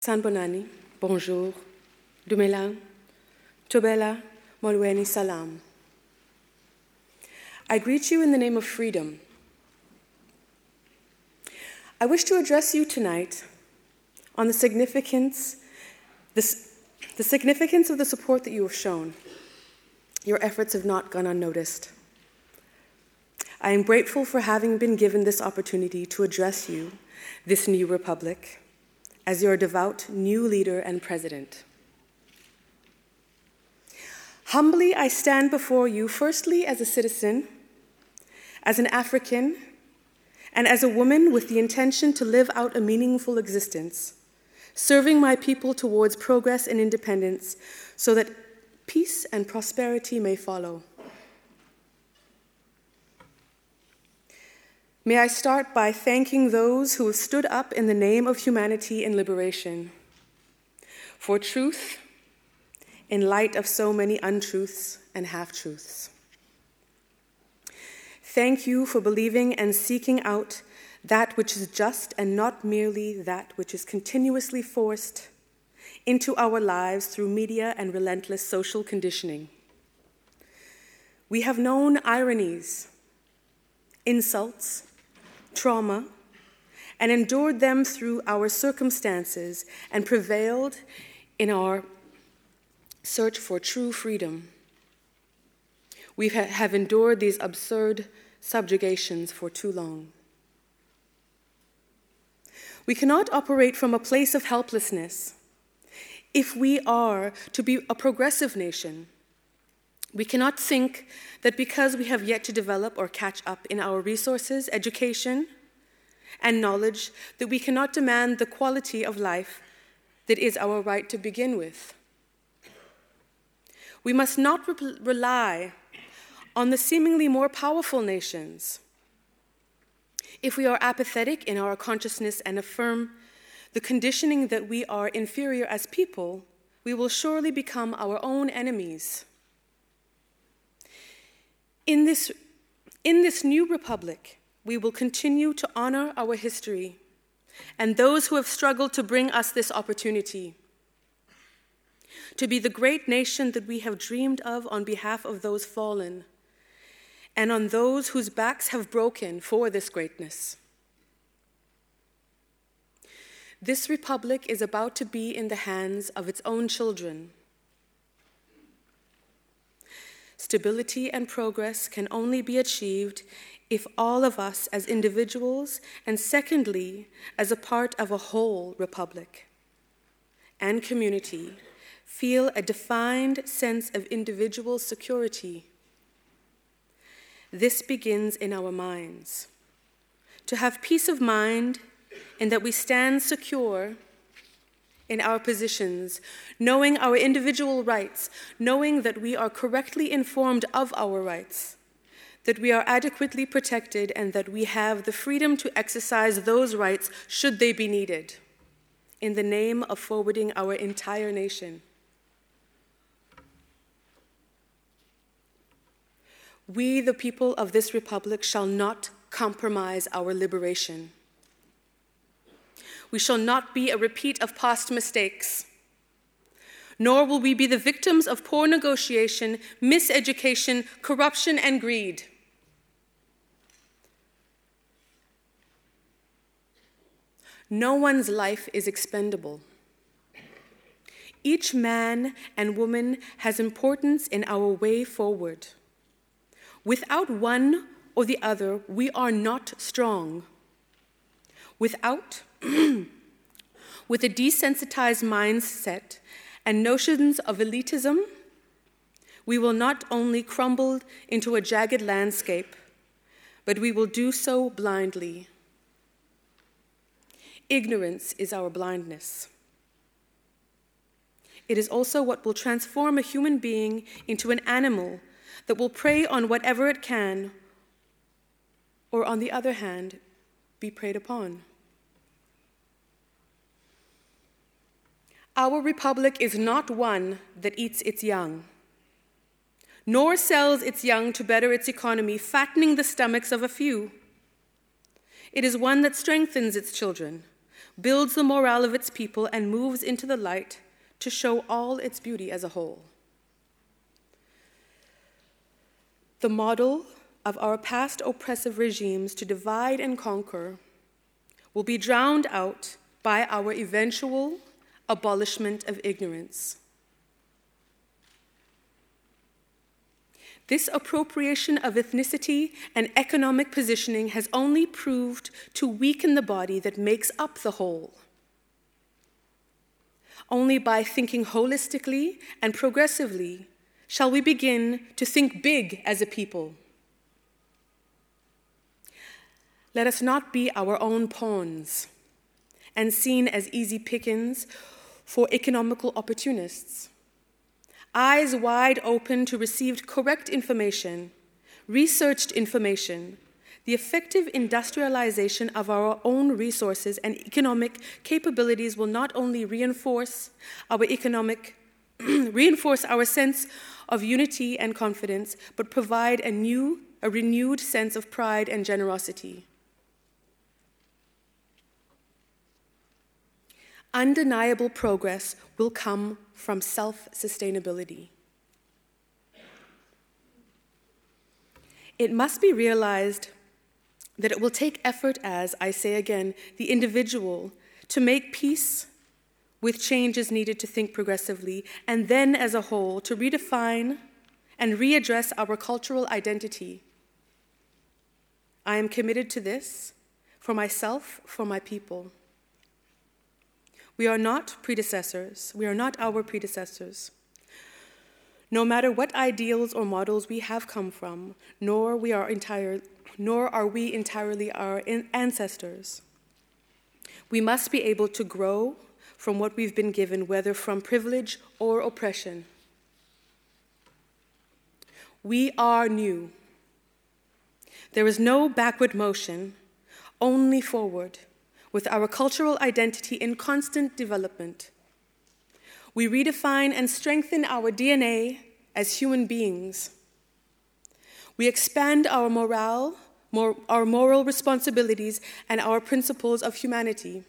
Sanbonani, bonjour, Dumelang, Tobela, Molweni Salam. I greet you in the name of freedom. I wish to address you tonight on the significance of the support that you have shown. Your efforts have not gone unnoticed. I am grateful for having been given this opportunity to address you, this new republic, as your devout new leader and president. Humbly, I stand before you, firstly as a citizen, as an African, and as a woman with the intention to live out a meaningful existence, serving my people towards progress and independence so that peace and prosperity may follow. May I start by thanking those who have stood up in the name of humanity and liberation, for truth in light of so many untruths and half-truths. Thank you for believing and seeking out that which is just and not merely that which is continuously forced into our lives through media and relentless social conditioning. We have known ironies, insults, trauma, and endured them through our circumstances and prevailed in our search for true freedom. We have endured these absurd subjugations for too long. We cannot operate from a place of helplessness. If we are to be a progressive nation, we cannot think that because we have yet to develop or catch up in our resources, education, and knowledge, that we cannot demand the quality of life that is our right to begin with. We must not rely on the seemingly more powerful nations. If we are apathetic in our consciousness and affirm the conditioning that we are inferior as people, we will surely become our own enemies. In this new republic, we will continue to honor our history and those who have struggled to bring us this opportunity, to be the great nation that we have dreamed of on behalf of those fallen and on those whose backs have broken for this greatness. This republic is about to be in the hands of its own children. Stability and progress can only be achieved if all of us as individuals, and secondly, as a part of a whole republic and community, feel a defined sense of individual security. This begins in our minds. To have peace of mind in that we stand secure in our positions, knowing our individual rights, knowing that we are correctly informed of our rights, that we are adequately protected, and that we have the freedom to exercise those rights should they be needed, in the name of forwarding our entire nation. We, the people of this republic, shall not compromise our liberation. We shall not be a repeat of past mistakes, nor will we be the victims of poor negotiation, miseducation, corruption, and greed. No one's life is expendable. Each man and woman has importance in our way forward. Without one or the other, we are not strong. With a desensitized mindset and notions of elitism, we will not only crumble into a jagged landscape, but we will do so blindly. Ignorance is our blindness. It is also what will transform a human being into an animal that will prey on whatever it can, or on the other hand, be preyed upon. Our republic is not one that eats its young, nor sells its young to better its economy, fattening the stomachs of a few. It is one that strengthens its children, builds the morale of its people, and moves into the light to show all its beauty as a whole. The model of our past oppressive regimes to divide and conquer will be drowned out by our eventual abolishment of ignorance. This appropriation of ethnicity and economic positioning has only proved to weaken the body that makes up the whole. Only by thinking holistically and progressively shall we begin to think big as a people. Let us not be our own pawns and seen as easy pickings for economical opportunists. Eyes wide open to receive correct information, researched information, the effective industrialization of our own resources and economic capabilities will not only reinforce our sense of unity and confidence, but provide a renewed sense of pride and generosity. Undeniable progress will come from self-sustainability. It must be realized that it will take effort as, I say again, the individual to make peace with changes needed to think progressively, and then as a whole to redefine and readdress our cultural identity. I am committed to this for myself, for my people. We are not predecessors. We are not our predecessors. No matter what ideals or models we have come from, nor are we entirely our ancestors. We must be able to grow from what we've been given, whether from privilege or oppression. We are new. There is no backward motion, only forward, with our cultural identity in constant development. We redefine and strengthen our DNA as human beings. We expand our moral responsibilities and our principles of humanity.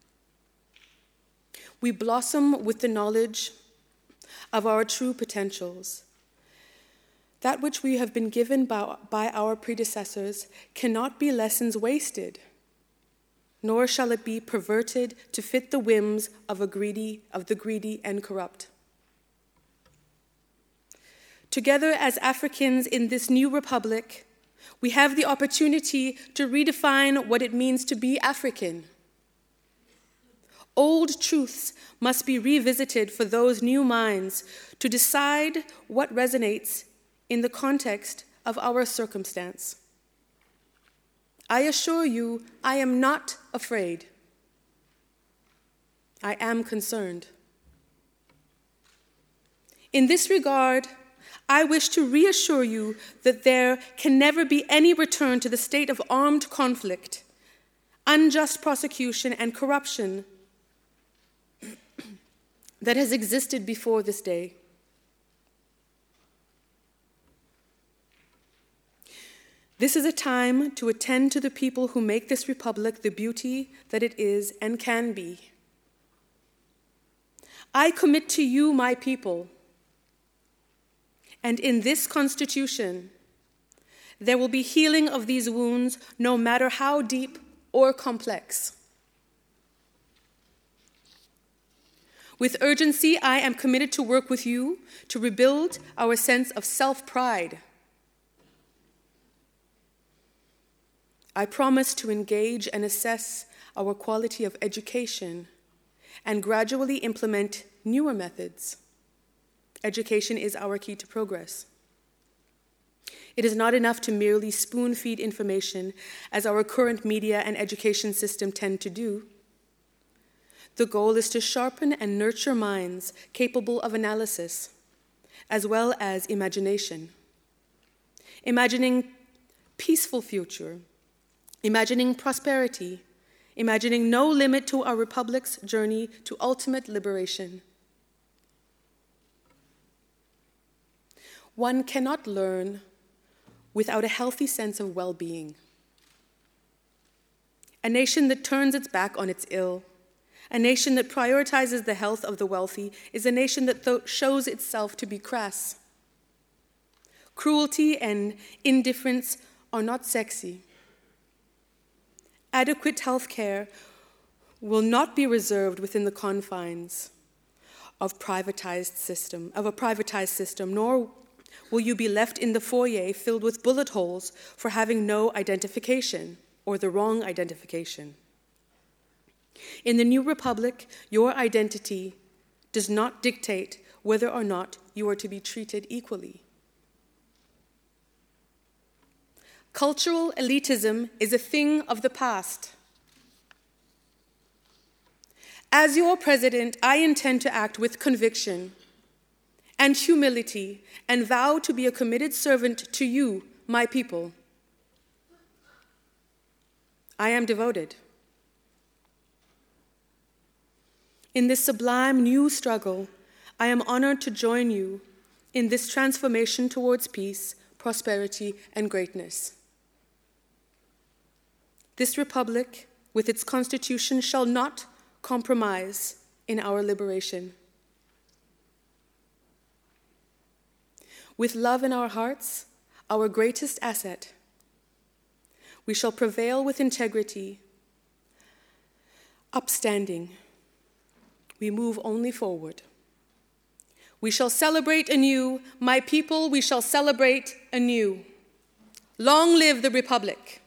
We blossom with the knowledge of our true potentials. That which we have been given by our predecessors cannot be lessons wasted, nor shall it be perverted to fit the whims of the greedy and corrupt. Together as Africans in this new republic, we have the opportunity to redefine what it means to be African. Old truths must be revisited for those new minds to decide what resonates in the context of our circumstance. I assure you, I am not afraid. I am concerned. In this regard, I wish to reassure you that there can never be any return to the state of armed conflict, unjust prosecution, and corruption that has existed before this day. This is a time to attend to the people who make this republic the beauty that it is and can be. I commit to you, my people, and in this Constitution, there will be healing of these wounds, no matter how deep or complex. With urgency, I am committed to work with you to rebuild our sense of self-pride. I promise to engage and assess our quality of education and gradually implement newer methods. Education is our key to progress. It is not enough to merely spoon-feed information, as our current media and education system tend to do. The goal is to sharpen and nurture minds capable of analysis, as well as imagination. Imagining peaceful future, imagining prosperity, imagining no limit to our republic's journey to ultimate liberation. One cannot learn without a healthy sense of well-being. A nation that turns its back on its ill A nation that prioritizes the health of the wealthy is a nation that shows itself to be crass. Cruelty and indifference are not sexy. Adequate health care will not be reserved within the confines of a privatized system, nor will you be left in the foyer filled with bullet holes for having no identification or the wrong identification. In the new republic, your identity does not dictate whether or not you are to be treated equally. Cultural elitism is a thing of the past. As your president, I intend to act with conviction and humility and vow to be a committed servant to you, my people. I am devoted. In this sublime new struggle, I am honored to join you in this transformation towards peace, prosperity, and greatness. This republic, with its constitution, shall not compromise in our liberation. With love in our hearts, our greatest asset, we shall prevail with integrity, upstanding. We move only forward. We shall celebrate anew, my people, we shall celebrate anew. Long live the Republic.